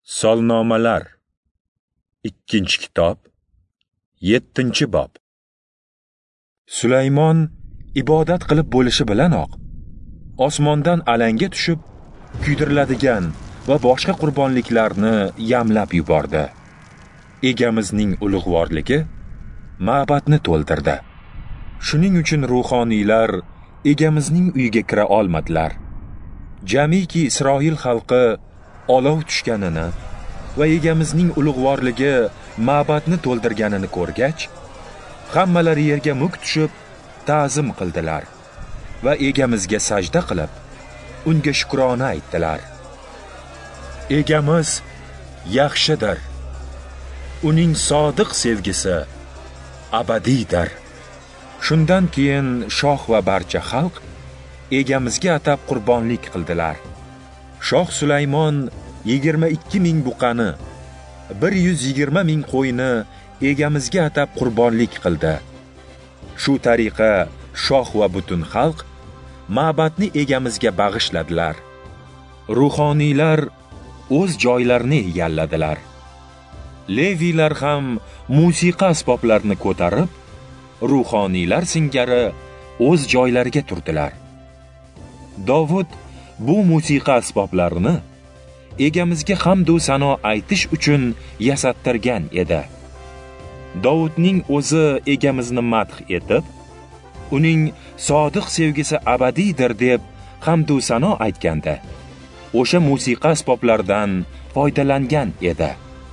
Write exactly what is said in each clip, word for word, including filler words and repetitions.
Solnomalar ikkinchi kitob yettinchi bob. Sulaymon ibodat qilib bo'lishi bilanoq osmondan alanga tushib kuydiriladigan va boshqa qurbonliklarni yamlab yubordi. Egamizning ulug'vorligi ma'batni to'ldirdi. Shuning uchun ruhoniylar egamizning uyiga kira olmadilar. Jamiki Isroil xalqi olov tushganini va egamizning ulug'vorligi ma'batni to'ldirganini ko'rgach, hammalari yerga muk tushib ta'zim qildilar va egamizga sajda qilib, unga shukrona aytdilar. Egamiz yaxshidir. Uning sodiq sevgisi abadiydir. Shundan keyin shoh va barcha xalq egamizga atab qurbonlik qildilar. Shoh Sulaymon yigirma ikki ming buqani, bir yuz yigirma ming qo'yni egamizga atab qurbonlik qildi. Shu tariqa shoh va butun xalq ma'batni egamizga bag'ishladilar. Ruhoniylar o'z joylarini egalladilar. Leviylar ham musiqa asboblarini ko'tarib, ruhoniylar singari o'z joylariga turdilar. Davud bu musiqa asboblarini egamizga hamd va sano aytish uchun yasattirgan edi. Davudning o'zi egamizni madh etib, uning sodiq sevgisi abadiydir deb hamd va sano aytganda, o'sha musiqa asboblardan foydalangan edi.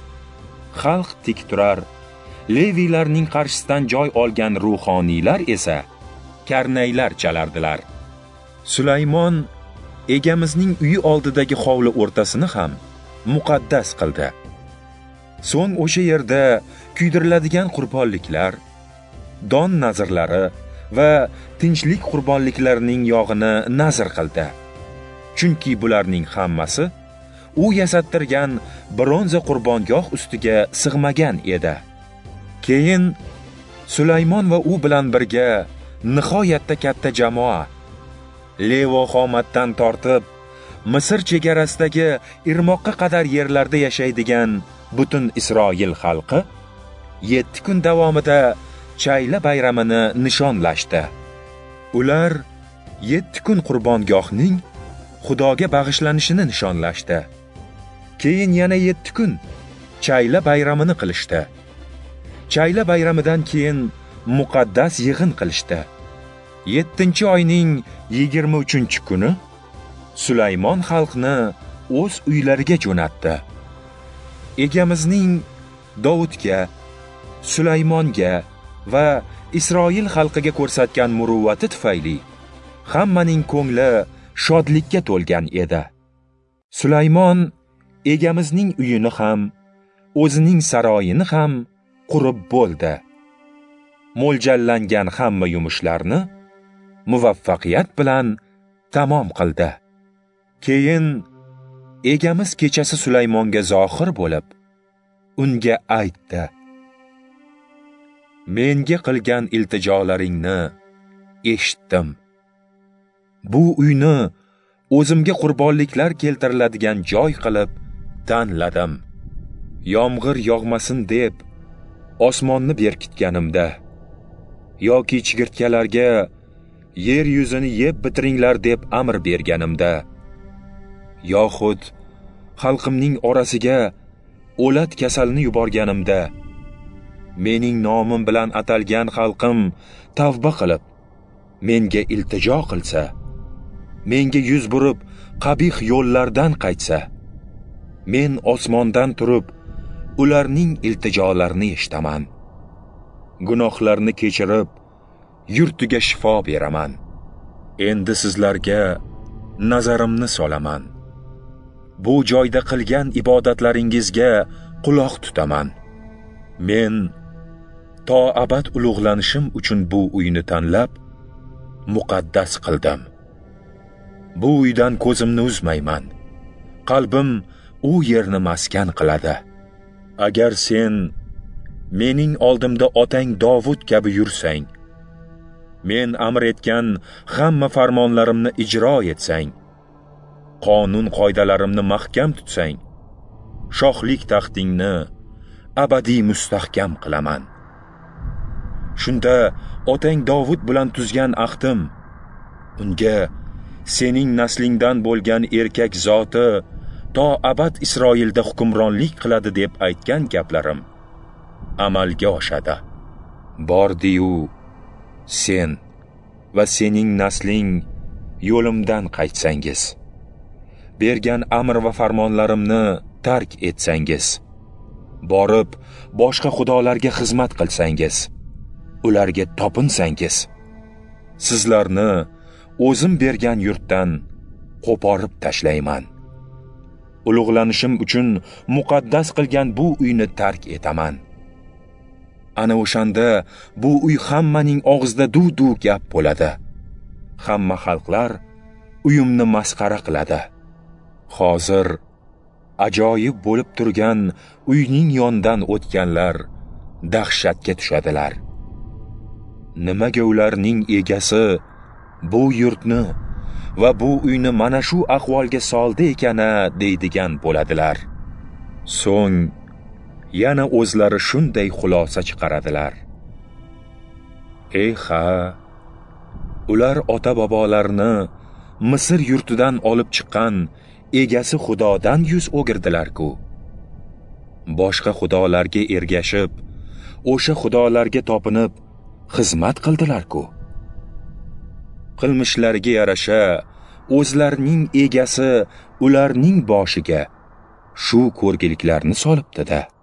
Xalq tik turar, Leviylarning qarshisidan joy olgan ruhoniylar esa karnaylar chalardilar. Sulaymon egamizning uyi oldidagi hovli o'rtasini ham muqaddas qildi. So'ng o'sha yerda kuydiriladigan qurbonliklar, don nazrlari va tinchlik qurbonliklarining yog'ini nazr qildi. Chunki bularning hammasi u yasattirgan bronza qurbongoh ustiga sig'magan edi. Keyin Sulaymon va u bilan birga nihoyatda katta jamoa Levoxomatdan tortib Misr chegarasidagi irmoqqa qadar yerlarda yashaydigan butun Isroil xalqi yetti kun davomida Chayla bayramini nishonlashdi. Ular yetti kun qurbongohning Xudoga bag'ishlanishini nishonlashdi. Keyin yana yetti kun Chayla bayramini qilishdi. Chayla bayramidan keyin muqaddas yig'in qilishdi. yettinchi oyning yigirma uchinchi kuni Sulaymon xalqni o'z uylariga jo'natdi. Egamizning Davudga, Sulaymonga va Isroil xalqiga ko'rsatgan muruvvati tufayli hammaning ko'ngli shodlikka to'lgan edi. Sulaymon egamizning uyini ham, o'zining saroyini ham qurib bo'ldi. Mo'ljallangan hamma yumushlarni muvaffaqiyat bilan tamom qildi. Keyin egamiz kechasi Sulaymonga zohir bo'lib, unga aytdi: "Menga qilgan iltijolaringni eshitdim. Bu uyni o'zimga qurbonliklar keltiriladigan joy qilib tanladim. Yomg'ir yog'masin deb osmonni berkitganimda yoki chigirtkalarga yer yuzini yeb bitiringlar deb amr berganimda, yoxud xalqimning orasiga o'lat kasalni yuborganimda, mening nomim bilan atalgan xalqim tavba qilib, menga iltijo qilsa, menga yuz burib qabih yo'llardan qaytsa, men osmondan turib ularning iltijolarini eshitaman. Gunohlarni kechirib, yurtiga shifo beraman. Endi sizlarga nazarimni solaman. Bu joyda qilgan ibodatlaringizga quloq tutaman. Men to abad ulug'lanishim uchun bu uyni tanlab, muqaddas qildim. Bu uydan ko'zimni uzmayman. Qalbim u yerni maskan qiladi. Agar sen mening oldimda otang Davud kabi yursang, men amr etgan hamma farmonlarimni ijro etsang, qonun qoidalarimni mahkam tutsang, shohlik taxtingni abadiy mustahkam qilaman. Shunda otang Davud bilan tuzgan ahdim, unga sening naslingdan bo'lgan erkak zoti to abad Isroilda hukmronlik qiladi deb aytgan gaplarim amalga oshadi. Bordi-yu sen va sening nasling yo'limdan qaytsangiz, bergan amr va farmonlarimni tark etsangiz, borib boshqa xudolarga xizmat qilsangiz, ularga topinsangiz, sizlarni o'zim bergan yurtdan qo'porib tashlayman. Ulug'lanishim uchun muqaddas qilgan bu uyni tark etaman. Ana o'shanda bu uy hammaning og'zida duv-duv gap bo'ladi. Hamma xalqlar uyimni masxara qiladi. Hozir ajoyib bo'lib turgan uyning yonidan o'tganlar dahshatga tushadilar. Nimaga ularning egasi bu yurtni va bu uyni mana shu ahvolga soldi ekana deydigan bo'ladilar. So'ng yana o'zlari shunday xulosa chiqaradilar. Ey ha, ular ota-bobolarni Misr yurtidan olib chiqqan egasi Xudodan yuz o'girdilar-ku. Boshqa xudolarga ergashib, o'sha xudolarga topinib xizmat qildilar-ku. Qilmishlariga yarasha o'zlarining egasi ularning boshiga shu ko'rgiliklarni solibdi-da.